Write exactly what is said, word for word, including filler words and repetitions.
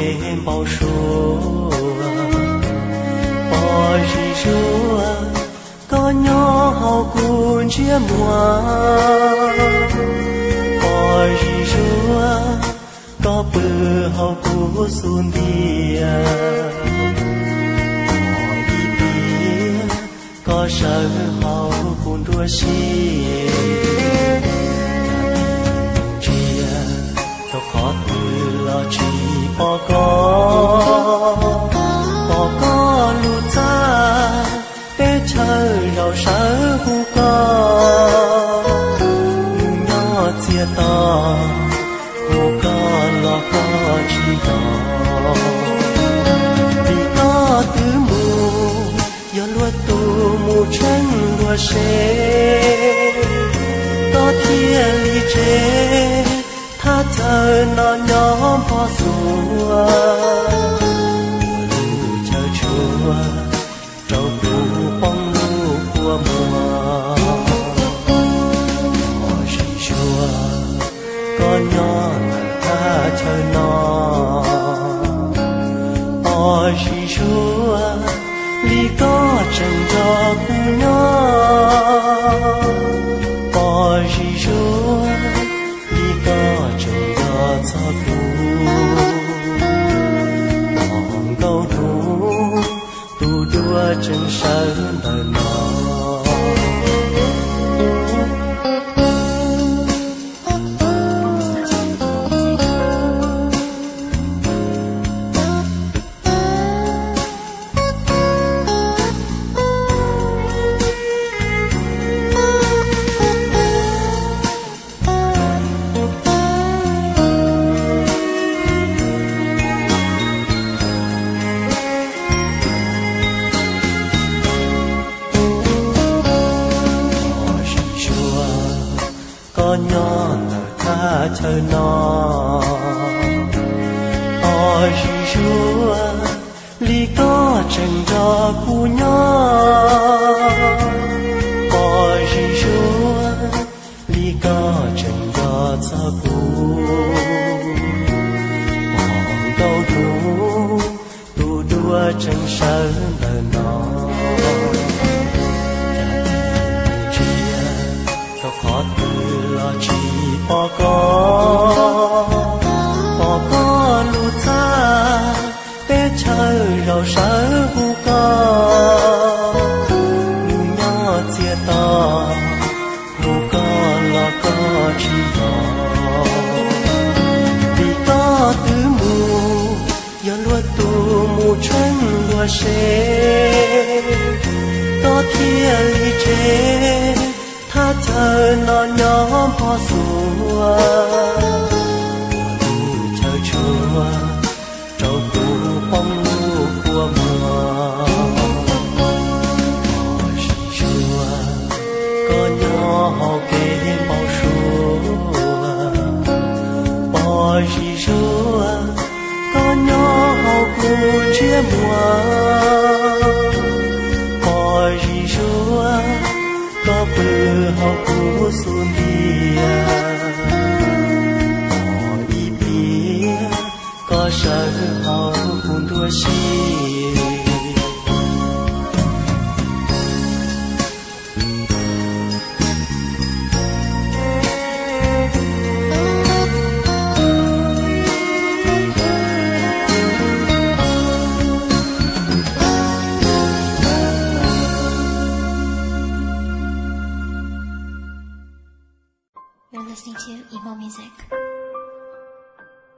kèm bao số bỏ gì chúa có nhỏ hậu cuốn chia mua bỏ gì chúa có bờ hậu cuốn xuân bia bỏ đi bia có sợ hậu cuốn đua xì khó từ lo chỉ bỏ có bỏ có lụt ra để chờ rau sớ hu có nhỏ chia to hu có lo có chỉ có vì có tứ mù do luật tu mù chân đua xe có thiên lý chế tha chờ nó nhóm bỏ xua lưu chờ chúa trâu bù bóng lưu của mùa bỏ gì chúa có nhỏ tha chờ nó bỏ gì chúa lý có chẳng cho cu nhỏ bỏ gì chúa có trời đó cho tu mong câu tu tu đua chân sơn đời nó có nhỏ nở tha chờ nó ôi chúa lý có chẳng cho cu nhỏ ôi chúa lý có chẳng cho cho cu mong câu tu tu đua chẳng sơn đời nó khó từ lo chỉ bỏ có bỏ có lụt ra để chờ rau sớ hu có nhỏ chia to hu có lo có chỉ có vì có tứ mù do luật tu mù chân đua xe có thiên lý chế tha chờ nó nhóm bỏ xua lưu chờ chúa trâu bù bóng lưu của mùa bỏ gì chúa có nhỏ hậu kèm bao số bỏ gì chúa có nhỏ hậu cuốn chia mùa bỏ gì chúa có bờ hậu của xuân bia bỏ đi bia có sợ hậu cuốn đua xì